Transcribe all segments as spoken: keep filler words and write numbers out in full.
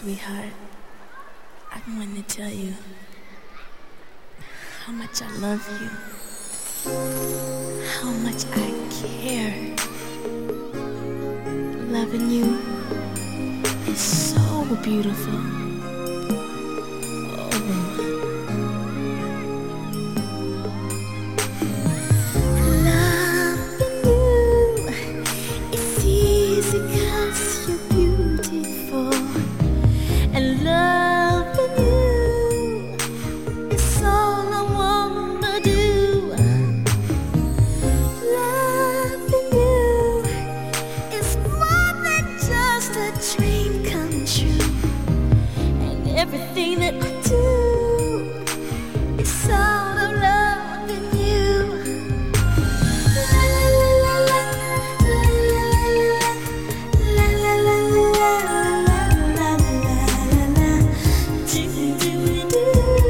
Sweetheart, I want to tell you how much I love you, how much I care. Loving you is so beautiful. Everything that I do is all of loving you. La la la la la la la la la la la la. Do do do.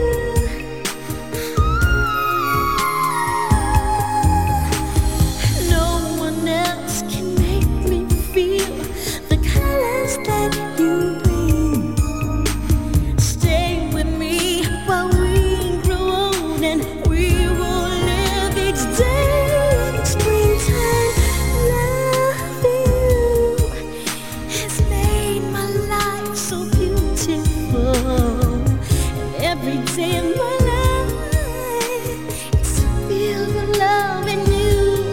No one else can make me feel the colors that you bring. Every day of my life is filled with loving you,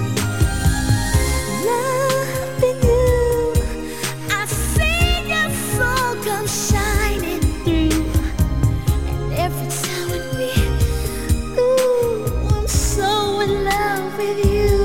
loving you. I see your soul come shining through, and every time with me, ooh, I'm so in love with you.